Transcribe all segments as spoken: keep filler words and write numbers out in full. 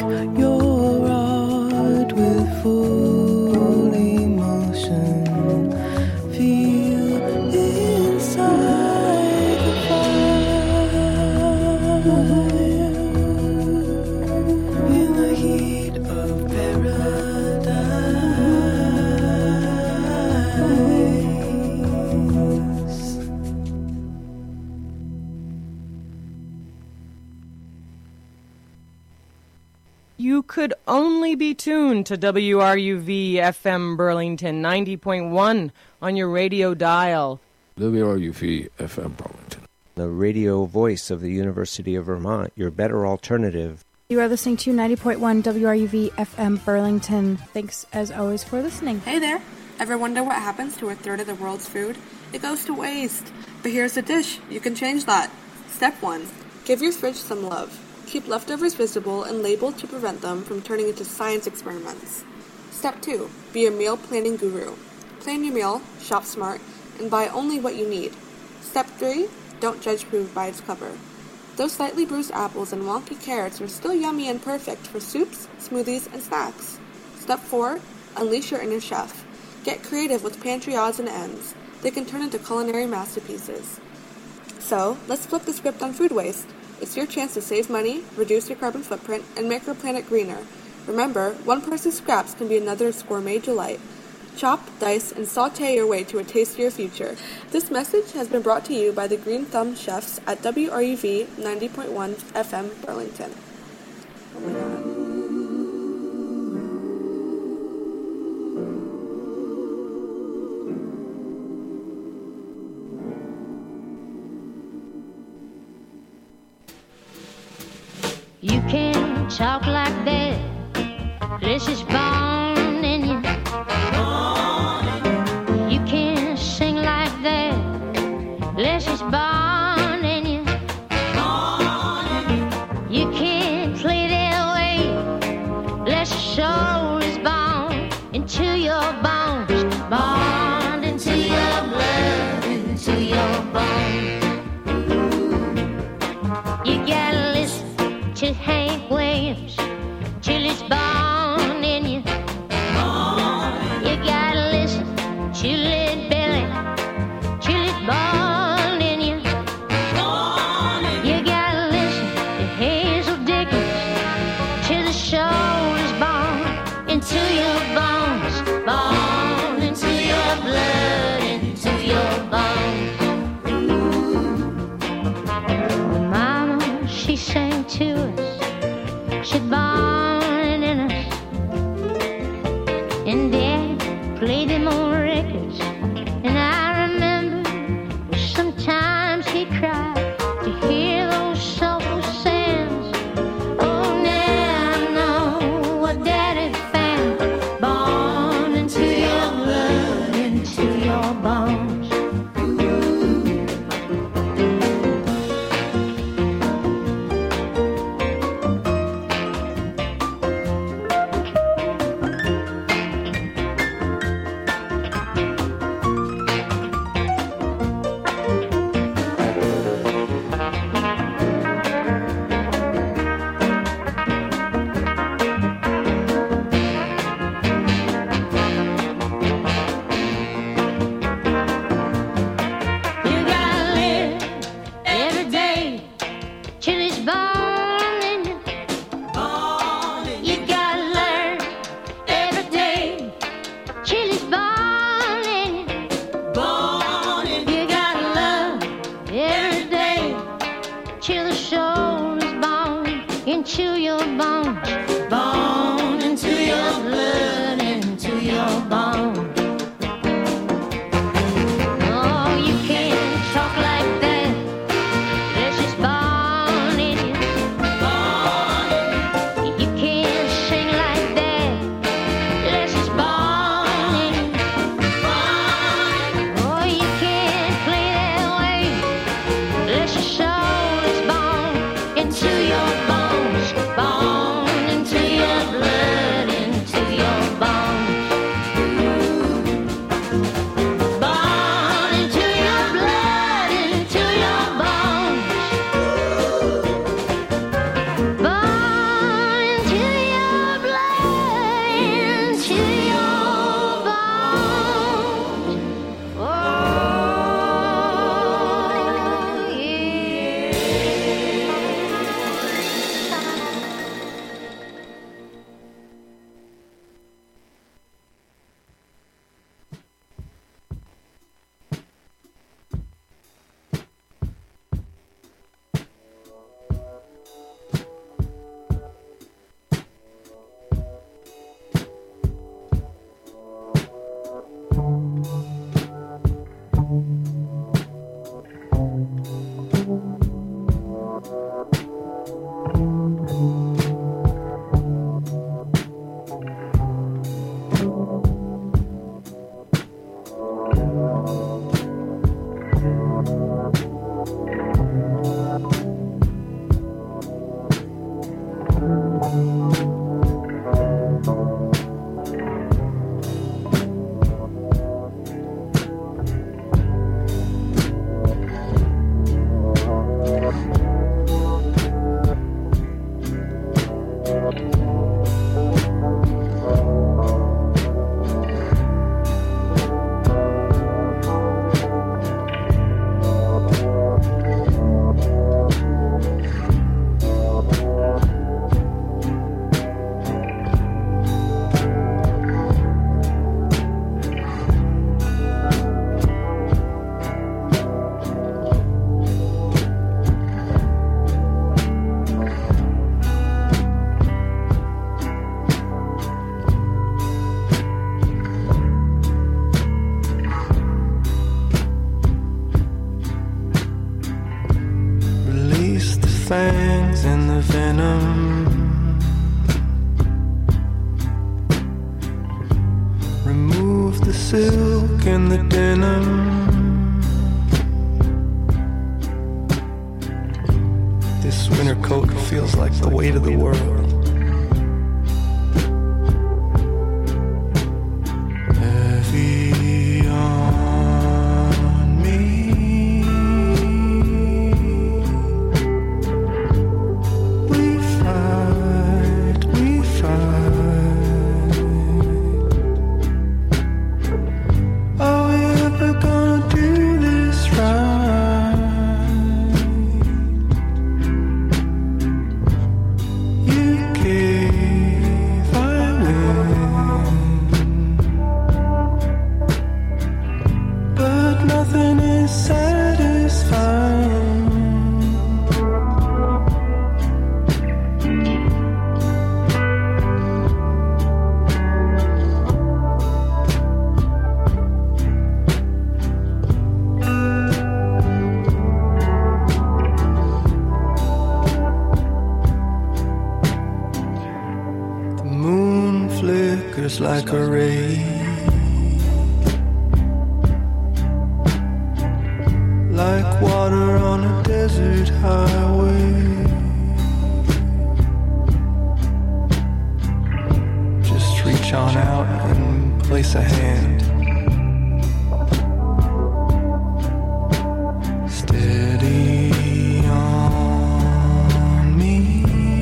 your art with full emotion. Feel inside the fire in the heat of paradise. You could only be tuned to W R U V F M Burlington ninety point one on your radio dial. W R U V F M Burlington, the radio voice of the University of Vermont, your better alternative. You are listening to ninety point one W R U V F M Burlington. Thanks, as always, for listening. Hey there. Ever wonder what happens to a third of the world's food? It goes to waste. But here's a dish. You can change that. Step one. Give your fridge some love. Keep leftovers visible and labeled to prevent them from turning into science experiments. Step two. Be a meal planning guru. Plan your meal, shop smart, and buy only what you need. Step three. Don't judge food by its cover. Those slightly bruised apples and wonky carrots are still yummy and perfect for soups, smoothies, and snacks. Step four. Unleash your inner chef. Get creative with pantry odds and ends. They can turn into culinary masterpieces. So, let's flip the script on food waste. It's your chance to save money, reduce your carbon footprint, and make our planet greener. Remember, one person's scraps can be another's gourmet delight. Chop, dice, and saute your way to a tastier future. This message has been brought to you by the Green Thumb Chefs at W R U V ninety point one F M Burlington. Oh my god. You can talk like that. This is born in you. You can sing like that. This is born in you. You can play that way. This soul is born into your bones. Born into your blood, into your bones. You gotta listen to Hank Williams till it's born in you. You gotta listen to Led Belly till it's born in you. You gotta listen to Hazel Dickens till the soul is born into your bones. Born into your blood, into your bones. Mama, she sang to us. She's born in us. And Dad played them on records. And I remember sometimes he cried to hear those soulful sounds. Oh, now I know what Daddy found. Born into your blood, into your bones. You gotta live every day till it's born in you. You gotta learn every day till it's born in you. You gotta love every day till the soul is born into your bones. Born into your blood, into your bones. Oh, you can't talk like that. This is born in you. You can't sing like that. This is born in you. Oh, you can't play that way. This soul is born into your bones. Born into your blood, into your bones. fangs and the venom. Remove the silk and the denim. This winter coat feels like the weight of the world. Heavy on me. We fight, we fight. Are we ever gonna do this right? You gave, I win. But nothing is satisfying. The moon flickers like a ray, like water on a desert highway. Just reach on out and place a hand. Steady on me.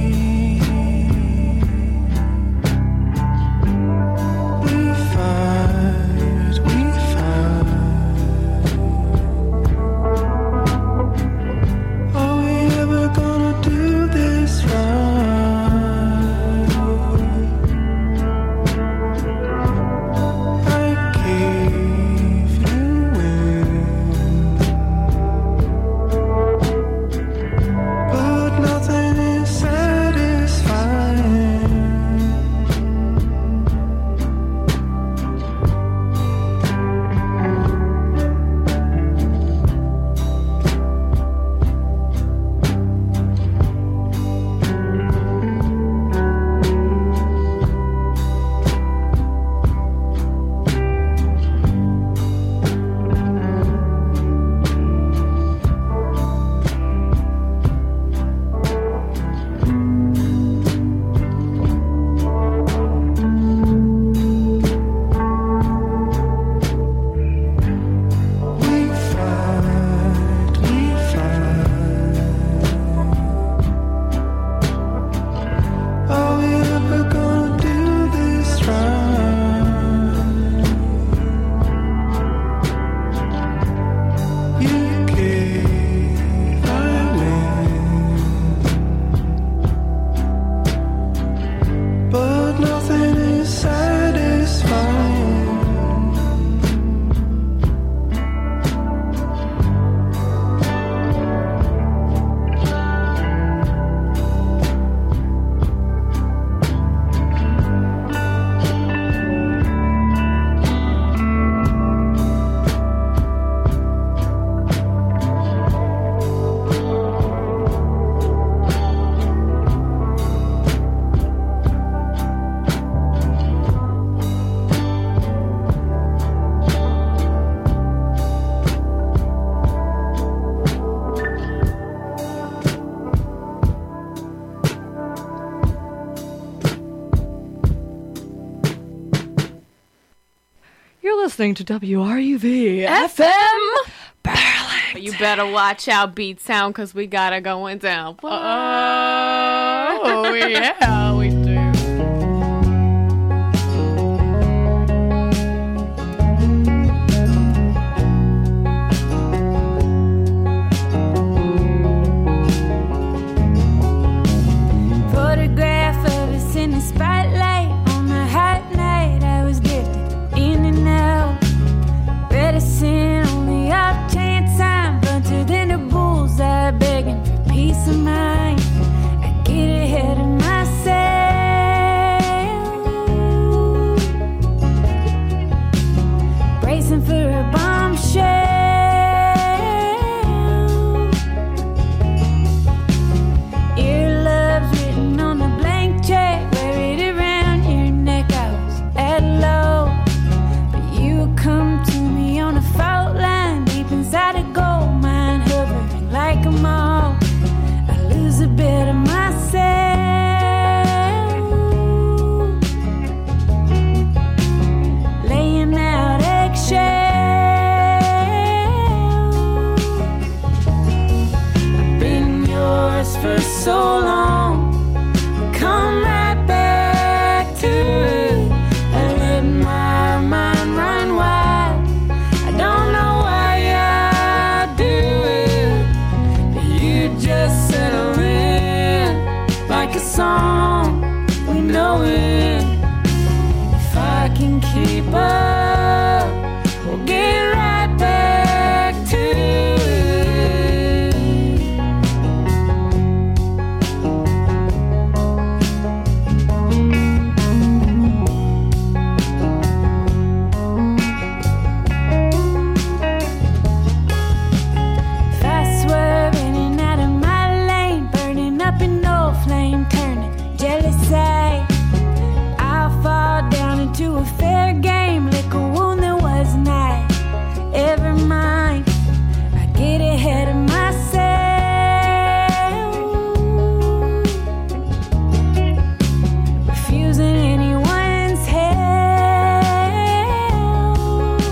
We fight, we fight. Are we ever gonna do this right? I gave you in, but nothing is satisfying. We fight, we fight. Are we ever gonna do this right? You gave, I win, but nothing is satisfying. You're listening to W R U V F M Burlington. You better watch out, Beat Sound, because we got it going down. Oh, yeah, we a fair game, lick a wound that was not ever mine. I get ahead of myself, refusing anyone's help.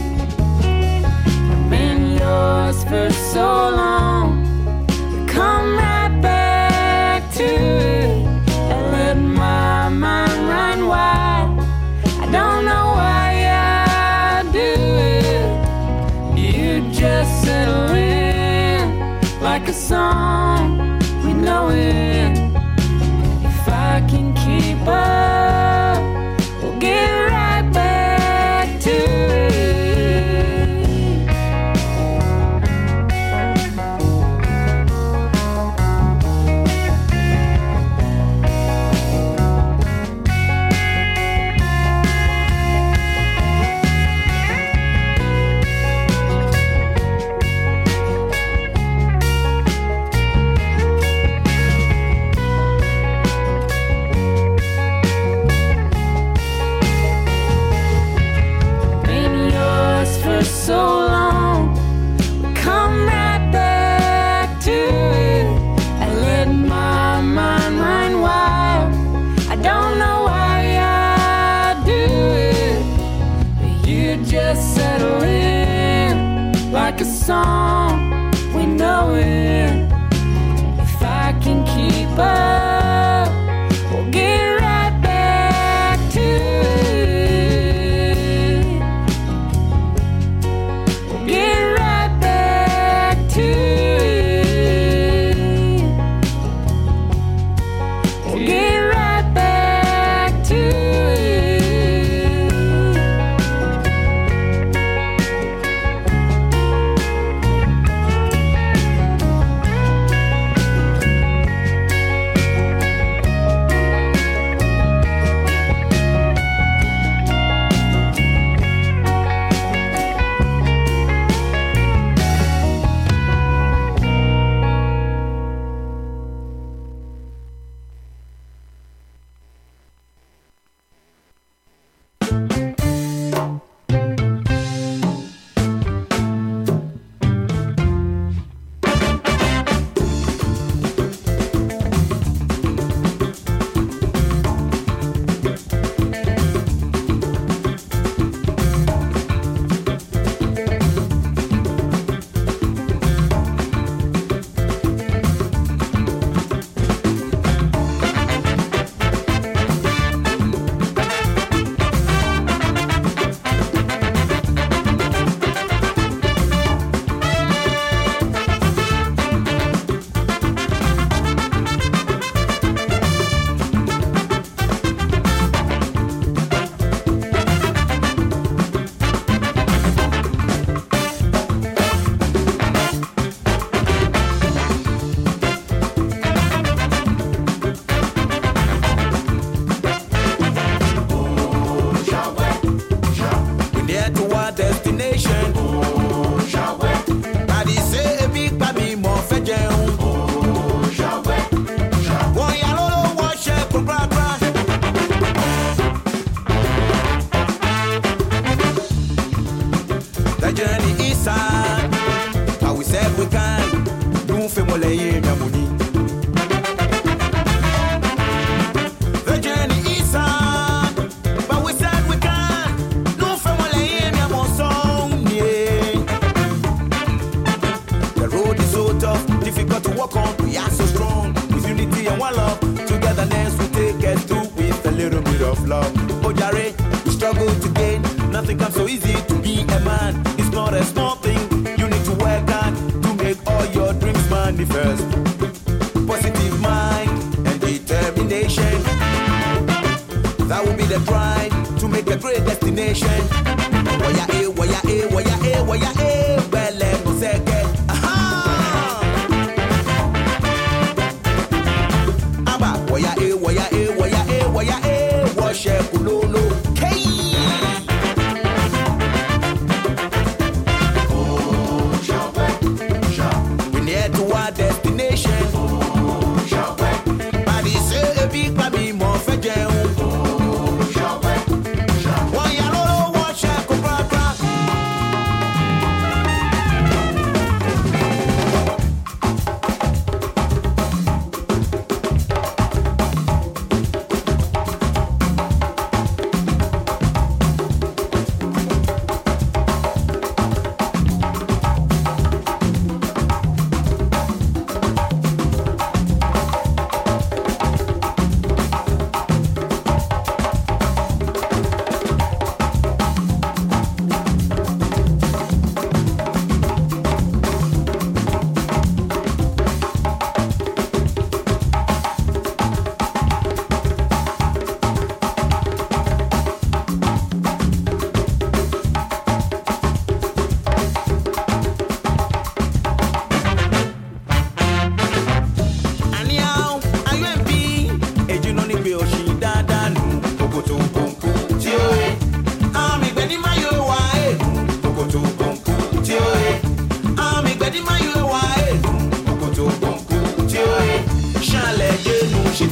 I've been yours for so long, come right back to it. I let my mind run wild. I don't know why I do it. You just settle in like a song we know it. If I can keep up, we'll get right back to it. Been yours for so long, we come right back to it. I let my mind run wild. I don't know why I do it, but you just settle in like a song we know it. If I can keep up, we'll get right back to it. We'll get right back to it. We'll get right back to it.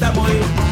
boy.